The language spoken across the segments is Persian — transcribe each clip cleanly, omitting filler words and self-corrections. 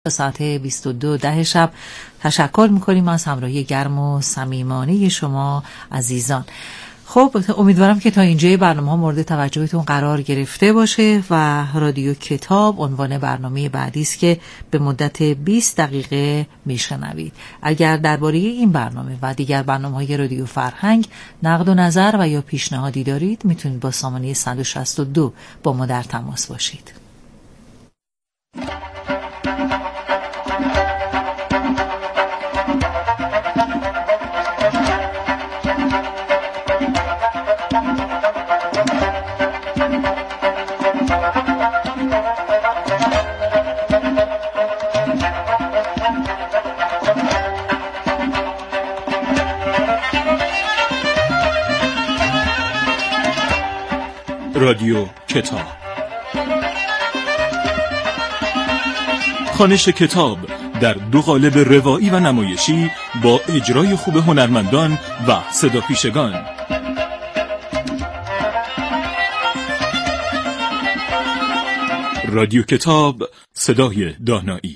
ساعت 22 شب تشکر میکنیم از همراهی گرم و صمیمانه شما عزیزان. خب امیدوارم که تا اینجای برنامه ها مورد توجهتون قرار گرفته باشه و رادیو کتاب عنوان برنامه بعدی است که به مدت 20 دقیقه میشنوید. اگر درباره این برنامه و دیگر برنامه‌های رادیو فرهنگ نقد و نظر و یا پیشنهادی دارید میتونید با سامانه 162 با ما در تماس باشید. رادیو کتاب، خوانش کتاب در دو قالب روایی و نمایشی با اجرای خوب هنرمندان و صداپیشگان. رادیو کتاب، صدای دانایی.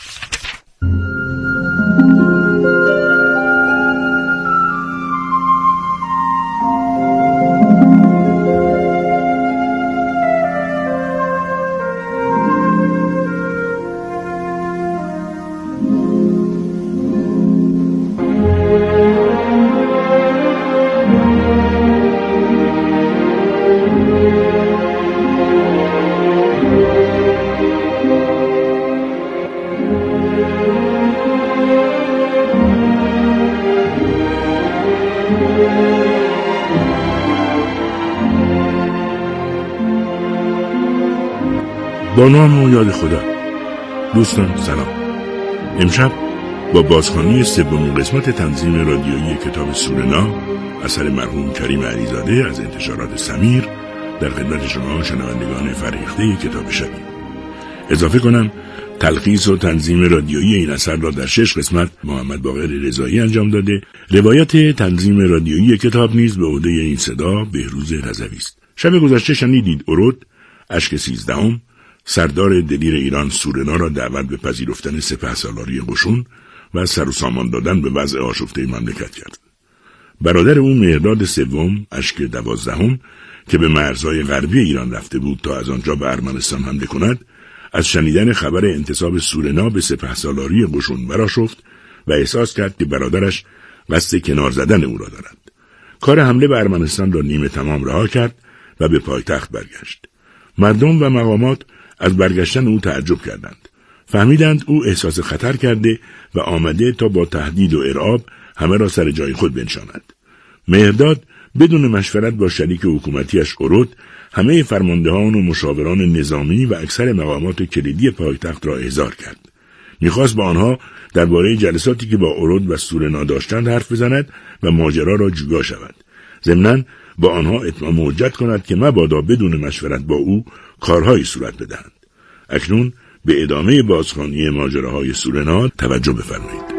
با نام و یاد خدا. دوستان سلام. امشب با بازخوانی سومین قسمت تنظیم رادیویی کتاب سورنا اثر مرحوم کریم علیزاده از انتشارات سمیر در خدمت شما شنوندگان فرهیخته کتاب شبیم. اضافه کنم تلخیص و تنظیم رادیویی این اثر را در 6 قسمت محمد باقر رضایی انجام داده. روایت تنظیم رادیویی کتاب نیز به عهده این صدا بهروز رضوی است. شب گذشته شنیدید اورد اشک 13 سردار دلیر ایران سورنا را دعوت به پذیرفتن سپهسالاری قشون و سر و سامان دادن به وضع آشفته مملکت کرد. برادر او مهرداد سوم اشک 12 که به مرزهای غربی ایران رفته بود تا از آنجا به ارمنستان حمله کند، از شنیدن خبر انتصاب سورنا به سپهسالاری قشون برآشفت و احساس کرد که برادرش قصد کنار زدن او را دارد. کار حمله به ارمنستان را نیمه تمام رها کرد و به پایتخت برگشت. مردم و مقامات از برگشتن او تعجب کردند. فهمیدند او احساس خطر کرده و آمده تا با تهدید و ارعاب همه را سر جای خود بنشاند. مهرداد بدون مشورت با شریک حکومتیش اورد همه فرماندهان و مشاوران نظامی و اکثر مقامات کلیدی پایتخت را احضار کرد. می‌خواست با آنها درباره جلساتی که با اورد و سورنا داشتند حرف بزند و ماجرا را جویا شود. ضمناً با آنها اتمام حجت کند که مبادا بدون مشورت با او کارهایی صورت بدهند. اکنون به ادامه بازخوانی ماجراهای سورنا توجه بفرمایید.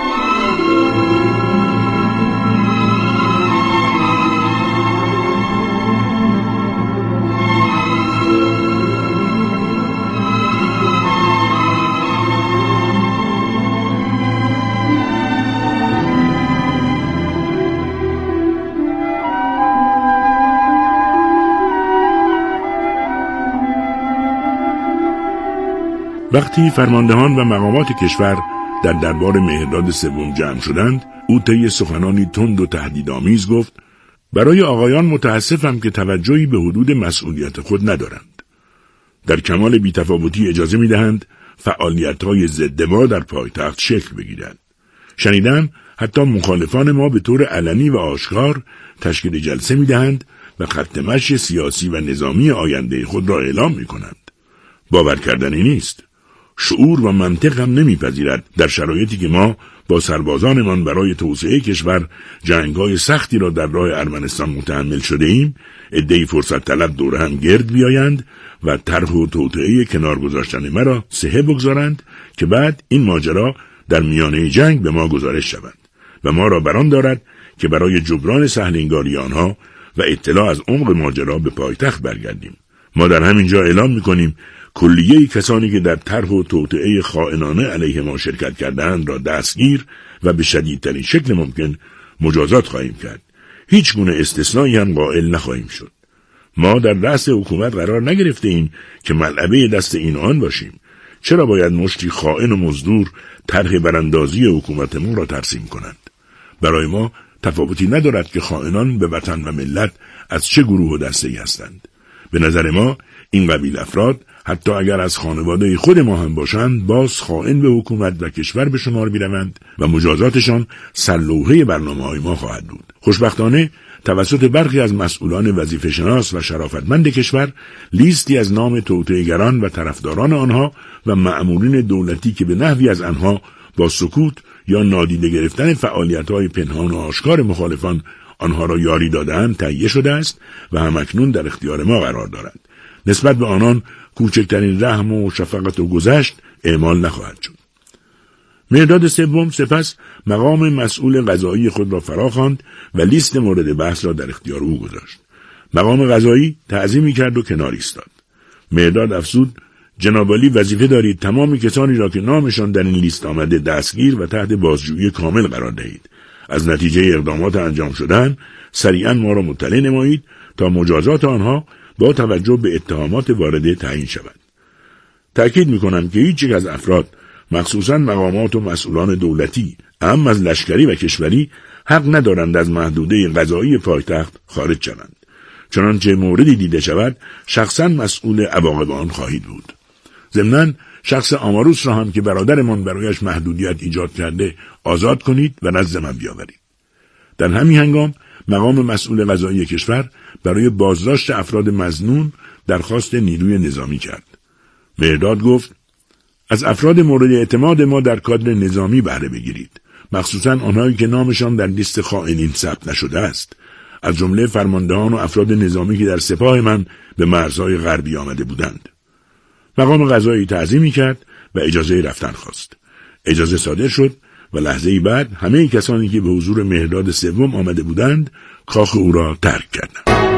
وقتی فرماندهان و مقامات کشور در دربار مهرداد سوم جمع شدند، او طی سخنانی تند و تهدیدآمیز گفت: برای آقایان متاسفم که توجهی به حدود مسئولیت خود ندارند. در کمال بی‌تفاوتی اجازه می‌دهند فعالیت‌های ضد ما در پایتخت شکل بگیرد. شنیدم حتی مخالفان ما به طور علنی و آشکار تشکیل جلسه می‌دهند و خط مشی سیاسی و نظامی آینده خود را اعلام می‌کنند. باور کردنی نیست. شعور و منطق هم نمیپذیرد در شرایطی که ما با سربازانمان برای توسعه کشور جنگ‌های سختی را در راه ارمنستان متحمل شده ایم، عده‌ای فرصت طلب دور هم گرد بیایند و طرح و توطئه کنار گذاشتن مرا صحه بگذارند که بعد این ماجرا در میانه جنگ به ما گزارش شود و ما را بران دارد که برای جبران سهلنگاری آنها و اطلاع از عمق ماجرا به پایتخت برگردیم. ما در همین جا اعلام می‌کنیم کلیه کسانی که در طرح و توطئه خائنانه علیه ما شرکت کردند را دستگیر و به شدیدترین شکل ممکن مجازات خواهیم کرد. هیچ گونه استثنایی هم قائل نخواهیم شد. ما در رأس حکومت قرار نگرفته ایم که ملعبه دست این آن باشیم. چرا باید مشتی خائن و مزدور طرح براندازی حکومت ما را ترسیم کنند؟ برای ما تفاوتی ندارد که خائنان به وطن و ملت از چه گروه و دسته‌ای هستند. به نظر ما این قبیل افراد حتی اگر از خانواده خود ما هم باشند باز خائن به حکومت و کشور به شمار می‌روند و مجازاتشان سرلوحه برنامه‌های ما خواهد بود. خوشبختانه توسط برخی از مسئولان وظیفه‌شناس و شرافتمند کشور لیستی از نام توطئه‌گران و طرفداران آنها و مأمورین دولتی که به نحوی از آنها با سکوت یا نادیده گرفتن فعالیت‌های پنهان و آشکار مخالفان آنها را یاری داده‌اند تهیه شده است و همکنون در اختیار ما قرار دارد. نسبت به آنان کوچکترین رحم و شفقت و گذشت اعمال نخواهد شد. مرداد سوم سپس مقام مسئول قضایی خود را فراخواند و لیست مورد بحث را در اختیار او گذاشت. مقام قضایی تعظیمی کرد و کنار ایستاد. مرداد افزود: جناب عالی وظیفه دارید تمام کسانی را که نامشان در این لیست آمده دستگیر و تحت بازجویی کامل قرار دهید. از نتیجه اقدامات انجام شدن سریعاً ما را مطلع نمایید تا مجازات آنها با توجه به اتهامات وارده تعیین شود. تأکید می‌کنم که هیچ یک از افراد مخصوصاً مقامات و مسئولان دولتی اهم از لشکری و کشوری حق ندارند از محدوده قضایی پایتخت خارج شوند. چنانچه موردی دیده شود شخصاً مسئول عواقب آن خواهید بود. ضمناً شخص آماروس را هم که برادرمان برایش محدودیت ایجاد کرده آزاد کنید و نزد من بیاورید. در همین هنگام مقام مسئول قضایی کشور برای بازداشت افراد مظنون درخواست نیروی نظامی کرد. مرداد گفت: از افراد مورد اعتماد ما در کادر نظامی بهره بگیرید، مخصوصاً آنهایی که نامشان در لیست خائنین ثبت نشده است، از جمله فرماندهان و افراد نظامی که در سپاه من به مرزهای غربی آمده بودند. مقام قضایی تعظیمی کرد و اجازه رفتن خواست. اجازه صادر شد و لحظه‌ای بعد همه کسانی که به حضور مرداد سوم آمده بودند کاخ او را ترک کردند.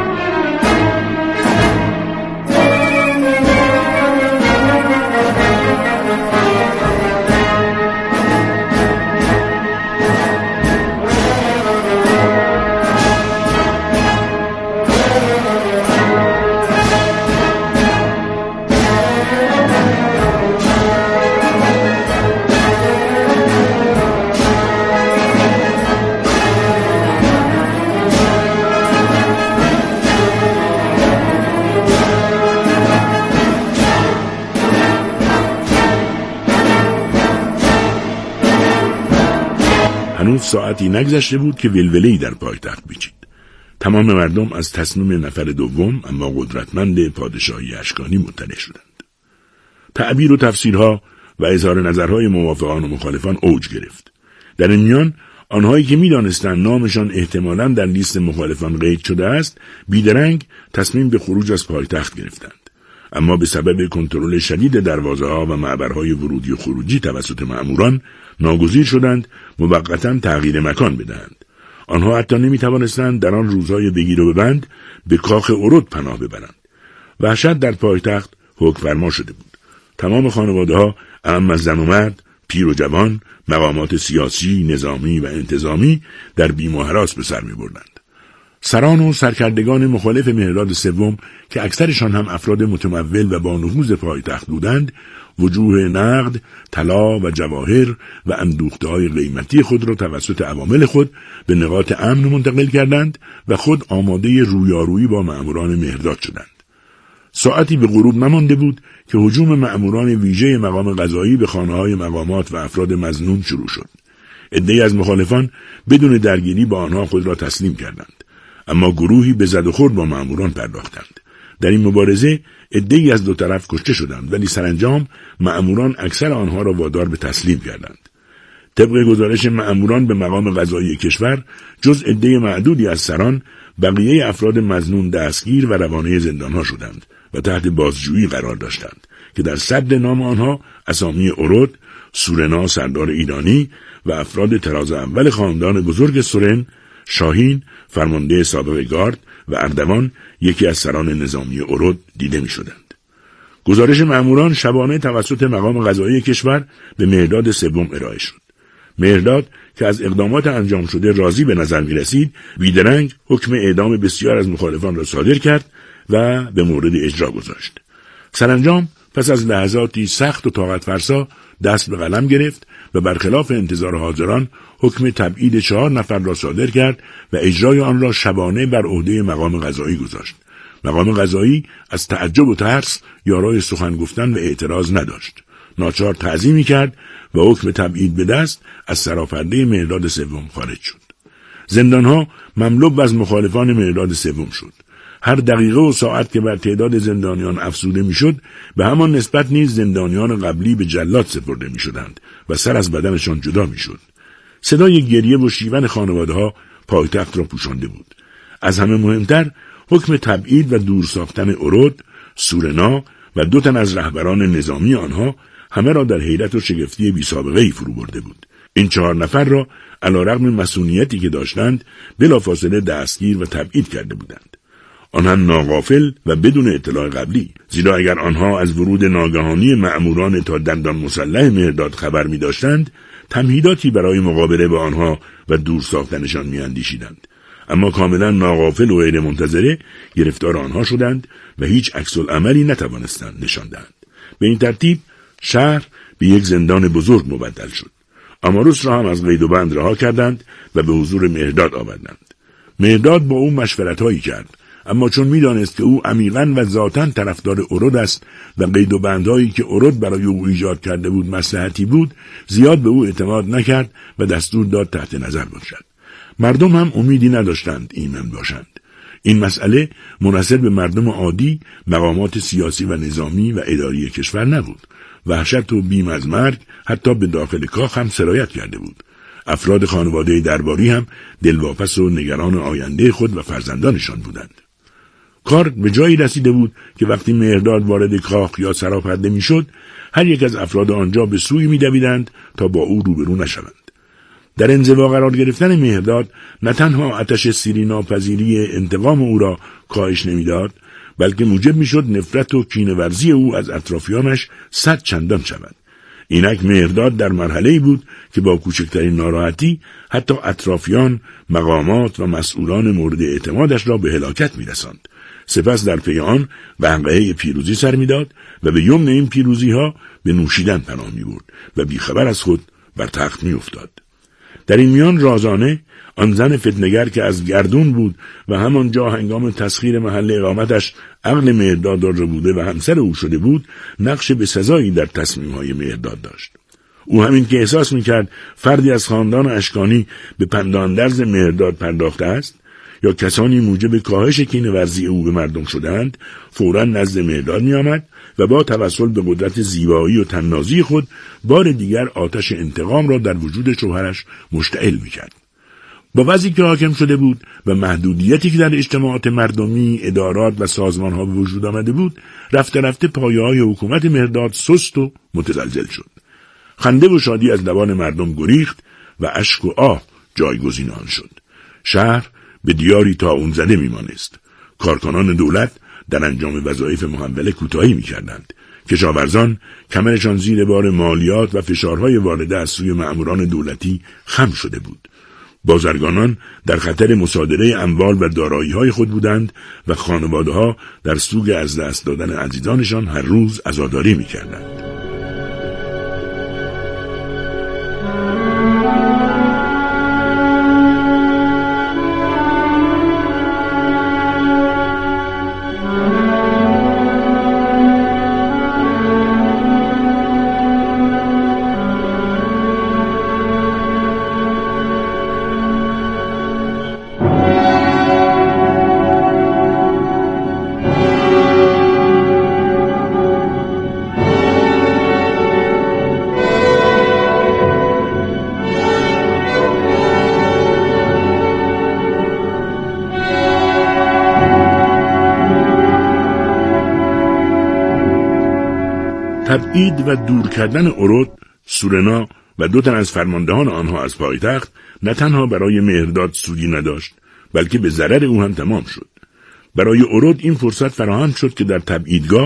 هنوز ساعتی نگذشته بود که ولوله‌ای در پایتخت پیچید. تمام مردم از تصمیم نفر دوم اما قدرتمند پادشاهی اشکانی مطلع شدند. تعبیر و تفسیرها و اظهار نظرهای موافقان و مخالفان اوج گرفت. در این میان آنهایی که می‌دانستند نامشان احتمالاً در لیست مخالفان قید شده است، بیدرنگ تصمیم به خروج از پایتخت گرفتند. اما به سبب کنترل شدید دروازه‌ها و معبرهای ورودی و خروجی توسط مأموران ناگزیر شدند موقتاً تغییر مکان بدهند. آنها حتی نمی‌توانستند در آن روزهای بگیر و ببند به کاخ اورود پناه ببرند. وحشت در پایتخت حکم فرما شده بود. تمام خانواده‌ها اعم از زن و مرد، پیر و جوان، مقامات سیاسی، نظامی و انتظامی در بیم و هراس به سر می‌بردند. سران و سرکردگان مخالف مهراد سوم که اکثرشان هم افراد متمول و با نفوذ پایتخت بودند، وجوه نقد، طلا و جواهر و اندوخته‌های قیمتی خود را توسط عوامل خود به نقاط امن منتقل کردند و خود آماده رویارویی با مأموران مهرداد شدند. ساعتی به غروب نمانده بود که هجوم مأموران ویژه مقام قضایی به خانه‌های مقامات و افراد مظنون شروع شد. عده‌ای از مخالفان بدون درگیری با آنها خود را تسلیم کردند، اما گروهی به زد و خورد با مأموران پرداختند. در این مبارزه عده‌ای از دو طرف کشته شدند، ولی سرانجام مأموران اکثر آنها را وادار به تسلیم کردند. طبق گزارش مأموران به مقام قضایی کشور، جز عده معدودی از سران، بقیه افراد مظنون دستگیر و روانه زندانها شدند و تحت بازجویی قرار داشتند که در صدر نام آنها اسامی اورود، سورنا سردار ایرانی و افراد طراز اول خاندان بزرگ سورن، شاهین فرمانده سابق گارد و اردوان یکی از سران نظامی اورود دیده می شدند. گزارش مأموران شبانه توسط مقام قضایی کشور به مهرداد سوم ارائه شد. مهرداد که از اقدامات انجام شده راضی به نظر می رسید، بیدرنگ حکم اعدام بسیار از مخالفان را صادر کرد و به مورد اجرا گذاشت. سرانجام پس از لحظاتی سخت و طاقت فرسا دست به قلم گرفت و برخلاف انتظار حاضران حکم تبعید 4 نفر را صادر کرد و اجرای آن را شبانه بر عهده مقام قضایی گذاشت. مقام قضایی از تعجب و ترس یارای سخن گفتن و اعتراض نداشت. ناچار تعظیمی کرد و حکم تبعید به دست از سراپرده مهرداد سوم خارج شد. زندانها مملو از مخالفان مهرداد سوم شد. هر دقیقه و ساعت که بر تعداد زندانیان افزوده میشد، به همان نسبت نیز زندانیان قبلی به جلاد سپرده میشدند و سر از بدنشان جدا میشد. صدای گریه و شیون خانواده‌ها پایتخت را پوشانده بود. از همه مهمتر حکم تبعید و دور ساختن اورود، سورنا و 2 تن از رهبران نظامی آنها همه را در حیرت و شگفتی بی‌سابقه‌ای فرو برده بود. این 4 نفر را علیرغم مسئولیتی که داشتند بلافاصله دستگیر و تبعید کرده بودند. آنها ناغافل و بدون اطلاع قبلی، زیرا اگر آنها از ورود ناگهانی مأموران تا دندان مسلح مهرداد خبر می داشتند، تمهیداتی برای مقابله با آنها و دور ساختنشان می اندیشیدند. اما کاملا ناغافل و غیر منتظره گرفتار آنها شدند و هیچ عکس‌العملی نتوانستند نشان دهند. به این ترتیب شهر به یک زندان بزرگ مبدل شد. آماروس را هم از قید و بند رها کردند و به حضور مهرداد آوردند. مهرداد با او مشورت‌هایی کرد، اما چون می‌دانست که او عمیقاً و ذاتاً طرفدار اورود است و قید و بندهایی که اورود برای او ایجاد کرده بود مصلحتی بود، زیاد به او اعتماد نکرد و دستور داد تحت نظر باشد. مردم هم امیدی نداشتند ایمن باشند. این مسئله منحصر به مردم عادی، مقامات سیاسی و نظامی و اداری کشور نبود. وحشت و بیم از مرگ حتی به داخل کاخ هم سرایت کرده بود. افراد خانواده درباری هم دلواپس و نگران آینده خود و فرزندانشان بودند. کار به جایی رسیده بود که وقتی مهرداد وارد کاخ یا سراپرده میشد، هر یک از افراد آنجا به سوی می‌دویدند تا با او روبرو نشوند. در انزوا قرار گرفتن مهرداد نه تنها آتش سیریناپذیری انتقام او را کاهش نمیداد، بلکه موجب میشد نفرت و کینه‌ورزی او از اطرافیانش 100 چندان شود. اینک مهرداد در مرحله‌ای بود که با کوچکترین ناراحتی حتی اطرافیان، مقامات و مسئولان مورد اعتمادش را به هلاکت می‌رساند. سپس در پی آن وقعه پیروزی سر می‌داد و به یمن این پیروزی‌ها به نوشیدن پناه می‌برد و بیخبر از خود بر تخت می‌افتاد. در این میان رازانه، آن زن فتنگر که از گردون بود و همانجا هنگام تسخیر محل اقامتش عقل مهرداد را بوده و همسر او شده بود، نقش بسزایی در تصمیم‌های مهرداد داشت. او همین که احساس می‌کرد فردی از خاندان اشکانی به پنداندرز مهرداد پرداخته است یا کسانی موجب کاهش کینه‌ورزی او به مردم شدند، فوراً نزد مهرداد می‌آمد و با توسل به قدرت زیبایی و طنازی خود بار دیگر آتش انتقام را در وجود شوهرش مشتعل می‌کرد. با وضعی که حاکم شده بود و محدودیتی که در اجتماعات مردمی، ادارات و سازمان‌ها به وجود آمده بود، رفته رفته پایه‌های حکومت مهرداد سست و متزلزل شد. خنده و شادی از لبان مردم گریخت و اشک و آه جایگزین آن شد. شهر به دیاری طاعون زده میمانست. کارکنان دولت در انجام وظایف محوله کوتاهی میکردند. کشاورزان کمرشان زیر بار مالیات و فشارهای وارده از سوی مأموران دولتی خم شده بود. بازرگانان در خطر مصادره اموال و دارایی‌های خود بودند و خانواده‌ها در سوگ از دست دادن عزیزانشان هر روز عزاداری میکردند. تبعید و دور کردن اورود، سورنا و 2 تن از فرماندهان آنها از پایتخت نه تنها برای مهرداد سودی نداشت، بلکه به ضرر او هم تمام شد. برای اورود این فرصت فراهم شد که در تبعیدگاه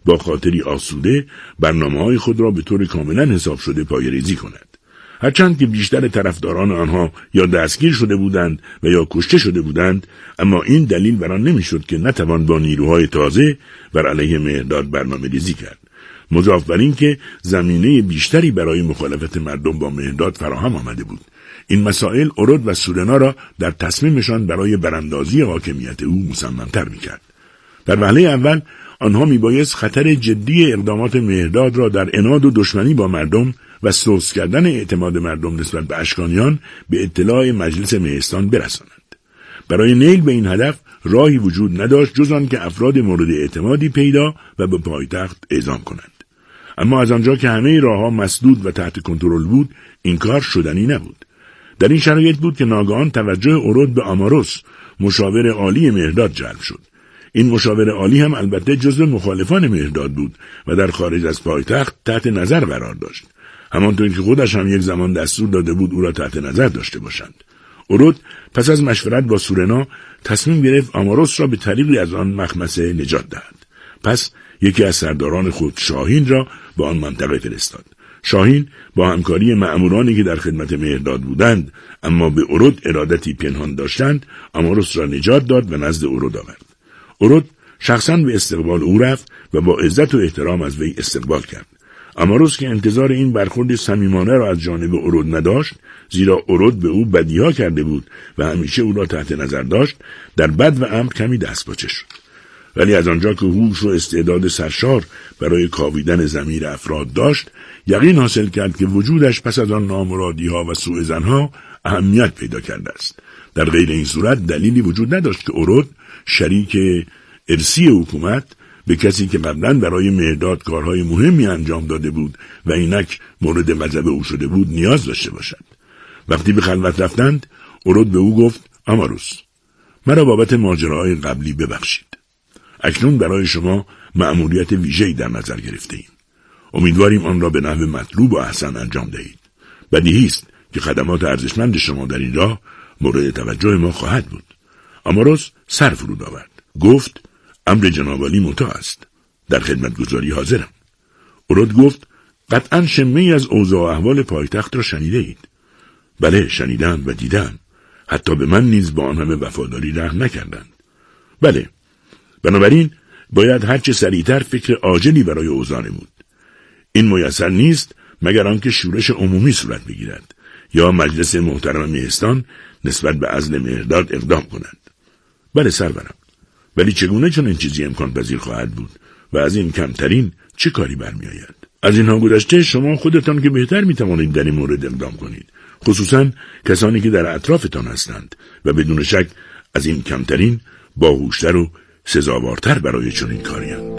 با خاطری آسوده برنامه‌های خود را به طور کاملا حساب شده پایه‌ریزی کند. هرچند که بیشتر طرفداران آنها یا دستگیر شده بودند و یا کشته شده بودند، اما این دلیل بر آن نمی‌شد که نتوان با نیروهای تازه بر علیه مهرداد برنامه‌ریزی کرد. مضاف بر این که زمینه بیشتری برای مخالفت مردم با مهرداد فراهم آمده بود. این مسائل اورود و سورنا را در تصمیمشان برای براندازی حاکمیت او مصمم‌تر می‌کرد. در وهله اول آنها میبایست خطر جدی اقدامات مهرداد را در عناد و دشمنی با مردم و سوس کردن اعتماد مردم نسبت به اشکانیان به اطلاع مجلس مهستان برسانند. برای نیل به این هدف راهی وجود نداشت جز آن که افراد مورد اعتمادی پیدا و به پایتخت اعزام کنند. اما از آنجا که همه راهها مسدود و تحت کنترل بود، این کار شدنی نبود. در این شرایط بود که ناگهان توجه اورود به آماروس، مشاور عالی مهرداد جلب شد. این مشاور عالی هم البته جزو مخالفان مهرداد بود و در خارج از پایتخت تحت نظر قرار داشت، همانطور که خودش هم یک زمان دستور داده بود او را تحت نظر داشته باشند. اورود پس از مشورت با سورنا تصمیم گرفت آماروس را به طریقی از آن مخمسه نجات دهد. پس یکی از سرداران خود شاهین را به آن منطقه فرستاد. شاهین با همکاری مأمورانی که در خدمت مهرداد بودند اما به اورود ارادتی پنهان داشتند، آماروس را نجات داد و نزد اورود آورد. اورود شخصاً به استقبال او رفت و با عزت و احترام از وی استقبال کرد. آماروس که انتظار این برخورد صمیمانه را از جانب اورود نداشت، زیرا اورود به او بدیها کرده بود و همیشه او را تحت نظر داشت، در بد و امر کمی دستپاچه شد. ولی از آنجا که هوش و استعداد سرشار برای کاویدن ضمیر افراد داشت، یقین حاصل کرد که وجودش پس از آن نامرادی‌ها و سوء ظن‌ها اهمیت پیدا کرده است. در غیر این صورت دلیلی وجود نداشت که اورود شریک ارثی حکومت به کسی که قبلا برای مهرداد کارهای مهمی انجام داده بود و اینک مورد غضب او شده بود نیاز داشته باشد. وقتی به خلوت رفتند، اورود به او گفت: آماروس، مرا بابت ماجراهای قبلی ببخشید. اکنون برای شما مأموریت ویژه‌ای در نظر گرفته‌ایم. امیدواریم آن را به نحو مطلوب و احسن انجام دهید. بدیهی است که خدمات ارزشمند شما در این راه مورد توجه ما خواهد بود. آماروس سر فرود آورد. گفت: امر جناب عالی مطاع است. در خدمتگزاری حاضرم. اورود گفت: قطعاً شمه‌ای از اوضاع و احوال پایتخت را شنیده اید. بله، شنیدم و دیدم. حتی به من نیز با آن همه وفاداری رحم نکردند. بله، بنابراین باید هرچه سریعتر فکر عاجلی برای اوضاع نمود. این میسر نیست مگر آنکه شورش عمومی صورت بگیرد یا مجلس محترم مهستان نسبت به عزل مهرداد اقدام کنند. بله سرورم، ولی چگونه چون این چیزی امکان پذیر خواهد بود و از این کمترین چه کاری برمی آید؟ از اینها گذشته شما خودتان که بهتر می توانید در این مورد اقدام کنید، خصوصا کسانی که در اطرافتان هستند و بدون شک از این کمترین باهوشتر و سزاوارتر برای چنین کاری‌اند.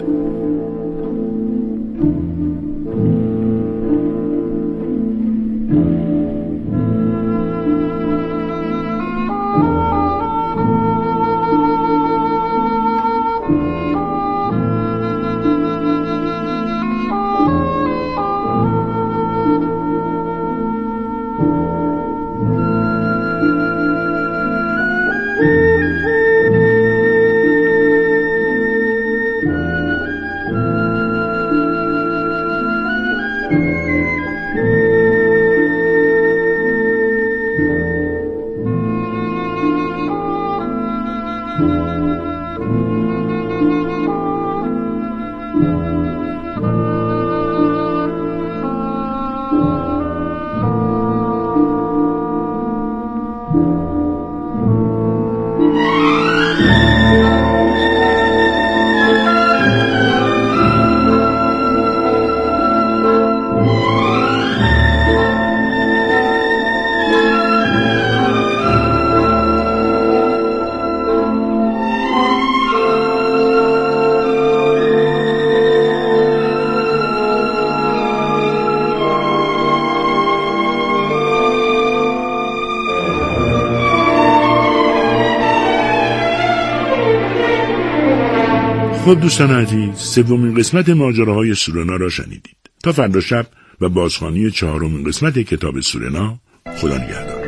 خب دوستان عزیز، سومین قسمت ماجراهای سورنا را شنیدید. تا فردا شب و بازخوانی 4مین قسمت کتاب سورنا. خدا نگهدار.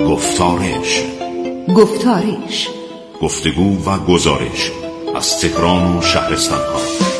گفتارش. گفتگو و گزارش از تهران و شهرستان‌ها.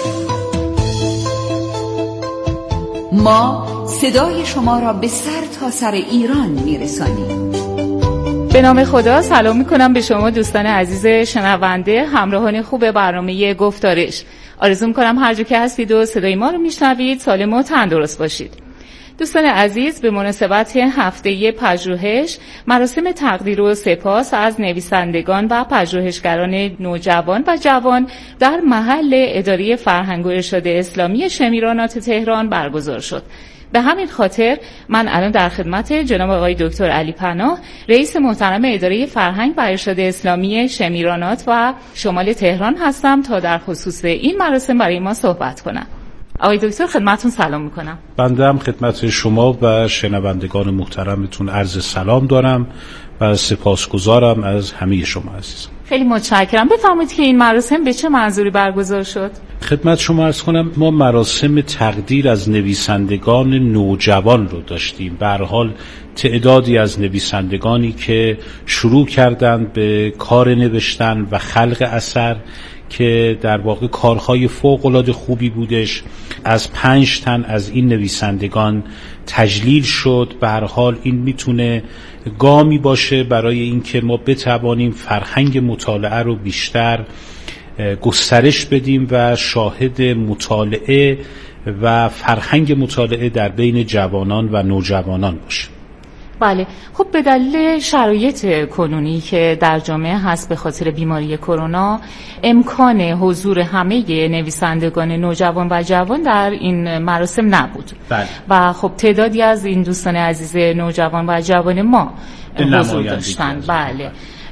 ما صدای شما را به سر تا سر ایران میرسانیم. به نام خدا سلام میکنم به شما دوستان عزیز شنونده، همراهان خوب برنامه گفتارش. آرزو میکنم هر جا که هستید و صدای ما رو میشنوید سالم و تندرست باشید. دوستان عزیز، به مناسبت هفته پژوهش، مراسم تقدیر و سپاس از نویسندگان و پژوهشگران نوجوان و جوان در محل اداره فرهنگ و ارشاد اسلامی شمیرانات تهران برگزار شد. به همین خاطر من الان در خدمت جناب آقای دکتر علی پناه، رئیس محترم اداره فرهنگ و ارشاد اسلامی شمیرانات و شمال تهران هستم تا در خصوص این مراسم برای ما صحبت کنم. آقای دکتر خدمتتون سلام میکنم. بنده هم خدمت شما و شنوندگان محترمتون عرض سلام دارم و سپاسگزارم از همه شما عزیزان. خیلی متشکرم. بفرمایید که این مراسم به چه منظوری برگزار شد؟ خدمت شما عرض کنم ما مراسم تقدیر از نویسندگان نوجوان رو داشتیم. به هر حال تعدادی از نویسندگانی که شروع کردند به کار نوشتن و خلق اثر که در واقع کارهای فوق‌العاده خوبی بودش، از 5 تن از این نویسندگان تجلیل شد. به هر حال این میتونه گامی باشه برای اینکه ما بتوانیم فرهنگ مطالعه رو بیشتر گسترش بدیم و شاهد مطالعه و فرهنگ مطالعه در بین جوانان و نوجوانان باشیم. بله، خب به دلیل شرایط کنونی که در جامعه هست به خاطر بیماری کرونا، امکان حضور همه نویسندگان نوجوان و جوان در این مراسم نبود. بله. و خب تعدادی از این دوستان عزیز نوجوان و جوان ما حضور داشتن. بله.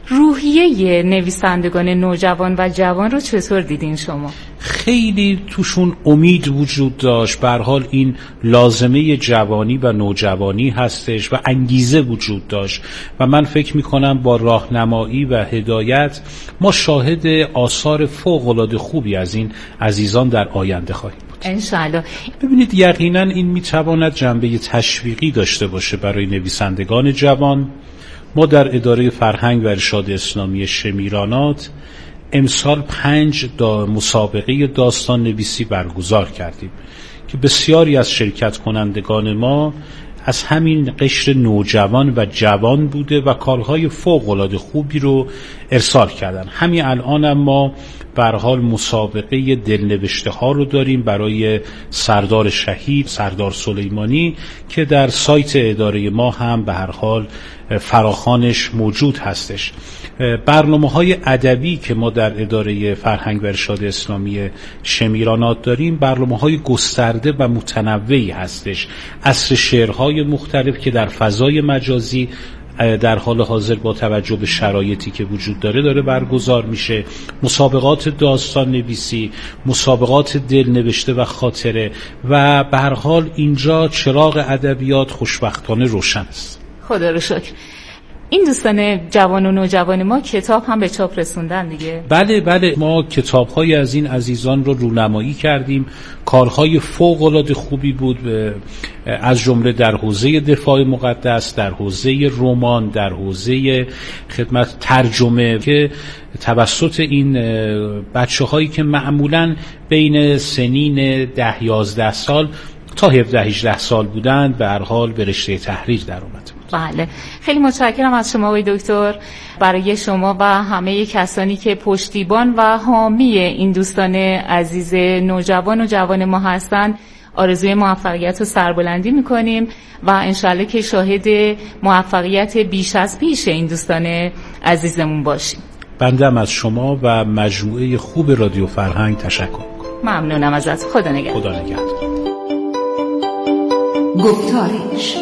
روحیه نویسندگان نوجوان و جوان رو چطور دیدین شما؟ خیلی توشون امید وجود داشت. به هر حال این لازمه جوانی و نوجوانی هستش و انگیزه وجود داشت و من فکر میکنم با راهنمایی و هدایت ما شاهد آثار فوق‌العاده خوبی از این عزیزان در آینده خواهیم بود انشالله. ببینید یقینا این میتواند جنبه تشویقی داشته باشه برای نویسندگان جوان. ما در اداره فرهنگ و ارشاد اسلامی شمیرانات امسال 5 مسابقه داستان نویسی برگزار کردیم که بسیاری از شرکت کنندگان ما از همین قشر نوجوان و جوان بوده و کارهای فوق‌العاده خوبی رو ارسال کردن. همین الان هم ما به هر حال مسابقه دلنوشته ها رو داریم برای سردار شهید سردار سلیمانی که در سایت اداره ما هم به هر حال فراخوانش موجود هستش. برنامه‌های ادبی که ما در اداره فرهنگ و ارشاد اسلامی شمیرانات داریم برنامه‌های گسترده و متنوعی هستش. عصر شعرهای مختلف که در فضای مجازی در حال حاضر با توجه به شرایطی که وجود داره برگزار میشه. مسابقات داستان نویسی، مسابقات دلنوشته و خاطره و به هر حال اینجا چراغ ادبیات خوشبختانه روشن است. خدا رو شکر. این دوستان جوان و نوجوان ما کتاب هم به چاپ رسوندن دیگه؟ بله ما کتاب‌های از این عزیزان رو رونمایی کردیم. کارهای فوق‌العاده خوبی بود، از جمله در حوزه دفاع مقدس، در حوزه رمان، در حوزه خدمت ترجمه که توسط این بچه‌هایی که معمولاً بین سنین 10-11 سال تا 17-18 سال بودند به هر حال به رشته تحریر در اومد. بله، خیلی متشکرم از شما آقای دکتر. برای شما و همه کسانی که پشتیبان و حامی این دوستان عزیز نوجوان و جوان ما هستند آرزوی موفقیت و سربلندی میکنیم و انشالله که شاهد موفقیت بیش از پیش این دوستان عزیزمون باشیم. بنده هم از شما و مجموعه خوب رادیو فرهنگ تشکر میکنم. ممنونم ازت. خدا نگهدار. خدا نگهدار. گفتارش.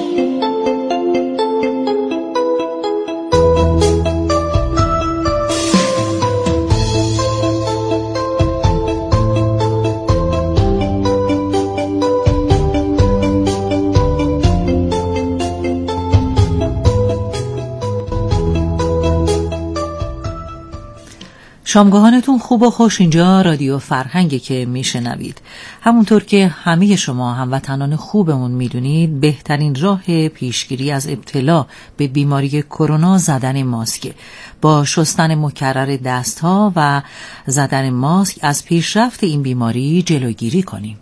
شامگاهانتون خوب و خوش. اینجا رادیو فرهنگی که میشنوید. همونطور که همه شما هموطنان خوبمون میدونید، بهترین راه پیشگیری از ابتلا به بیماری کرونا زدن ماسک. با شستن مکرر دستها و زدن ماسک از پیشرفت این بیماری جلوگیری کنیم.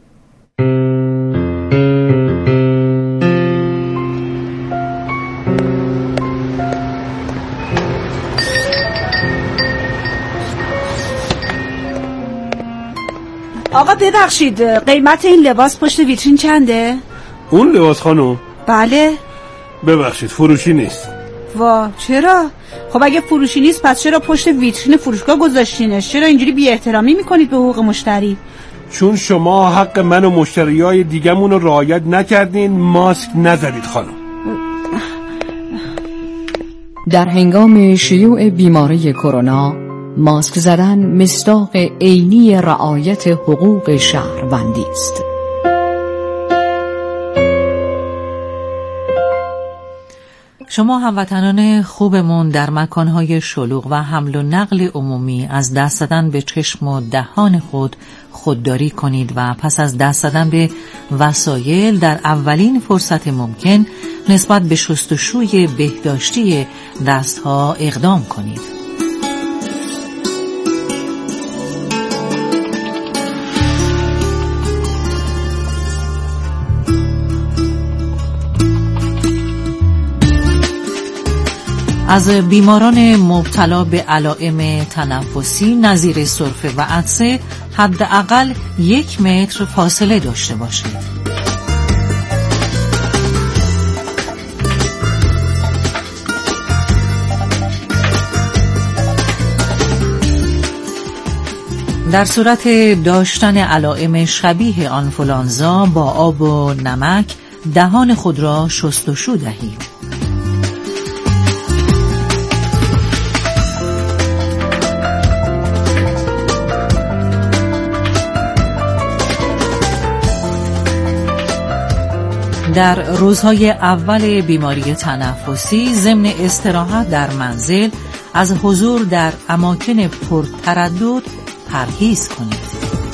آقا ببخشید، قیمت این لباس پشت ویترین چنده؟ اون لباس خانم؟ بله. ببخشید فروشی نیست. وا چرا؟ خب اگه فروشی نیست پس چرا پشت ویترین فروشگاه گذاشتینش؟ چرا اینجوری بی احترامی میکنید به حقوق مشتری؟ چون شما حق من و مشتریای دیگمون رو رعایت نکردین، ماسک نزدید خانم. در هنگام شیوع بیماری کرونا، ماسک زدن مصداق عینی رعایت حقوق شهروندی است. شما هموطنان خوبمون در مکانهای شلوغ و حمل و نقل عمومی از دست زدن به چشم و دهان خود خودداری کنید و پس از دست زدن به وسایل در اولین فرصت ممکن نسبت به شستشوی بهداشتی دستها اقدام کنید. از بیماران مبتلا به علائم تنفسی نظیر سرفه و عطسه حداقل 1 متر فاصله داشته باشید. در صورت داشتن علائم شبیه آنفولانزا با آب و نمک دهان خود را شستشو دهید. در روزهای اول بیماری تنفسی ضمن استراحت در منزل از حضور در اماکن پرتردد پرهیز کنید.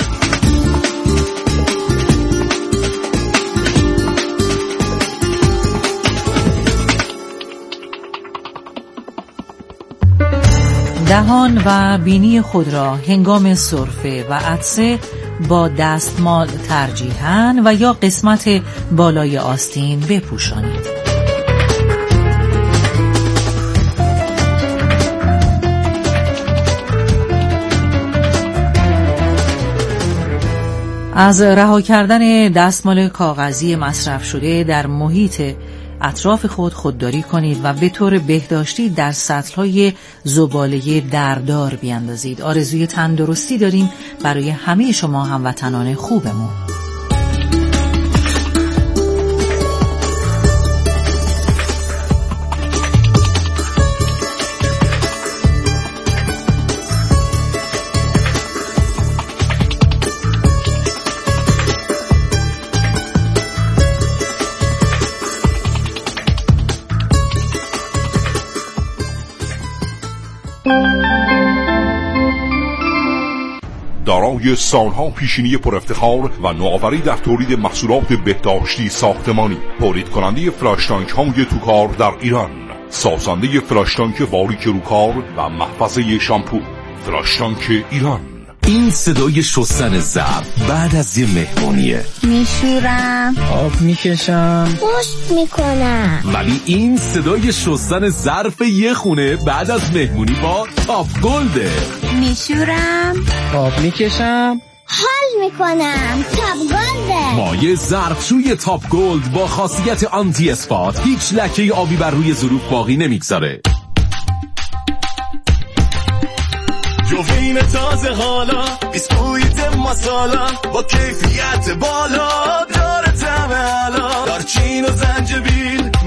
دهان و بینی خود را هنگام سرفه و عطسه با دستمال ترجیحاً و یا قسمت بالای آستین بپوشانید. از رها کردن دستمال کاغذی مصرف شده در محیط اطراف خود خودداری کنید و به طور بهداشتی در سطل‌های زباله دردار بیاندازید. آرزوی تندرستی داریم برای همه شما هموطنان خوبمون. دارای سالها پیشینی پر افتخار و نوآوری در تولید محصولات بهداشتی ساختمانی، تولید کننده فلاش تانک های توکار در ایران، سازنده فلاش تانک باریک روکار و محفظه شامپو. فلاش تانک ایران. این صدای شستن ظرف بعد از یه مهمونیه. میشورم، آب میکشم، پشت میکنم. ولی این صدای شستن ظرف یه خونه بعد از مهمونی با تاپ گلده. میشورم، آب میکشم، حال میکنم. تاپ گلده. مایع ظرفشوی تاپ گلد با خاصیت آنتی اسپات هیچ لکه آبی بر روی ظروف باقی نمیگذاره. جوین تازه حالا، بیسکویت ماسالا با کیفیت بالا، داره طعم علا، دارچین و زنجبیل